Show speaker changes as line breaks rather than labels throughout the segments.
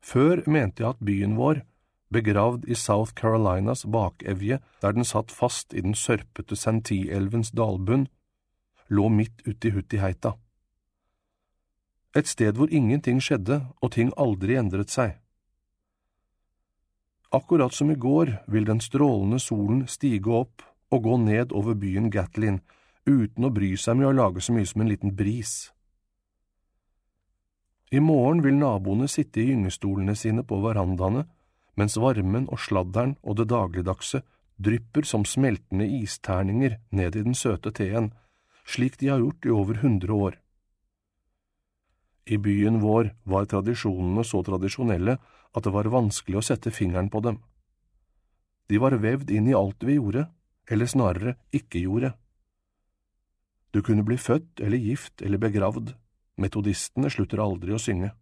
Før mente jeg at byen vår, begravd i South Carolinas bakevje der den satt fast i den sørpete Santee-elvens dalbunn, lå midt ute i Huttiheita. Et sted hvor ingenting skjedde og ting aldri endret seg. Akkurat som i går vil den strålende solen stige opp og gå ned over byen Gatlin, uten å bry seg med å lage så mye som en liten bris. I morgen vil naboene sitte i gyngestolene sine på verandaene, mens varmen og sladderen og det dagligdagse drypper som smeltende isterninger ned i den søte teen, slik de har gjort i over 100 år. I byen vår var tradisjonene så tradisjonelle at det var vanskelig å sette fingeren på dem. De var vevd inn i alt vi gjorde, eller snarere ikke gjorde. Du kunne bli født eller gift eller begravd. Metodistene slutter aldri å synge.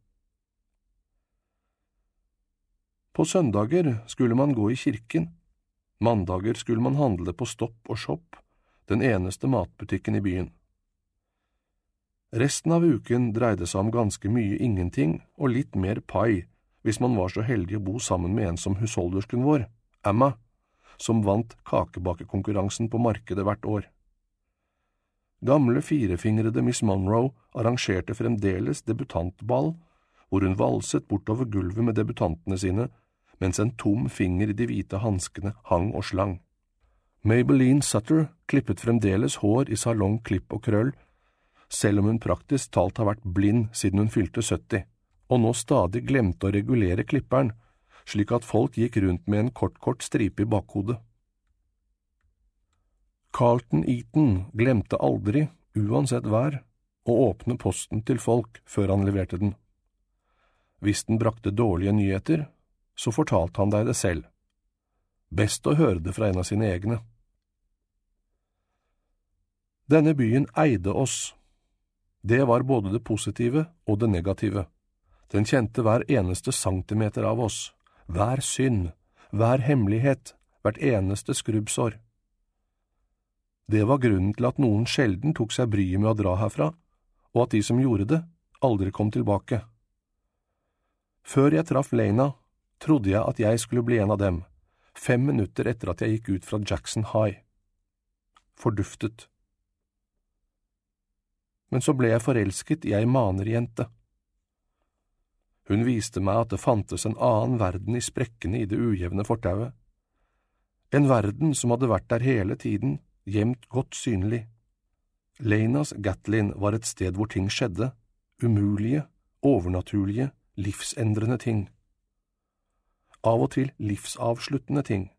På søndager skulle man gå i kirken. Mandager skulle man handle på Stopp og Shop, den eneste matbutikken i byen. Resten av uken dreide seg om ganske mye ingenting og litt mer pai, hvis man var så heldig å bo sammen med en som husholdersken vår, Emma, som vant kakebakekonkurransen på markedet hvert år. Gamle firefingrede Miss Monroe arrangerte fremdeles debutantball, hvor hun valset bortover gulvet med debutantene sine, mens en tom finger i de hvite hanskene hang og slang. Maybelline Sutter klippet fremdeles hår i salong, klipp og krøll, selv om hun praktisk talt har vært blind siden hun fylte 70, og nå stadig glemte å regulere klipperen, slik at folk gikk rundt med en kort stripe i bakhodet. Carlton Eaton glemte aldri, uansett vær, å åpne posten til folk før han leverte den. Hvis den brakte dårlige nyheter, så fortalte han deg det selv. Best å høre det fra en av sine egne. Denne byen eide oss. Det var både det positive og det negative. Den kjente hver eneste centimeter av oss, hver synd, hver hemmelighet, hvert eneste skrubbsår. Det var grunnen til at noen sjelden tok seg bryet med å dra herfra, og at de som gjorde det, aldri kom tilbake. Før jeg traff Lena, trodde jeg at jeg skulle bli en av dem, 5 minutter etter at jeg gikk ut fra Jackson High. Forduftet. Men så ble jeg forelsket i ei manerjente. Hun viste meg at det fantes en annen verden i sprekkene i det ujevne fortauet. En verden som hadde vært der hele tiden, gjemt godt synlig. Lenas Gatlin var et sted hvor ting skjedde, umulige, overnaturlige, livsendrende ting. Av og til livsavsluttende ting.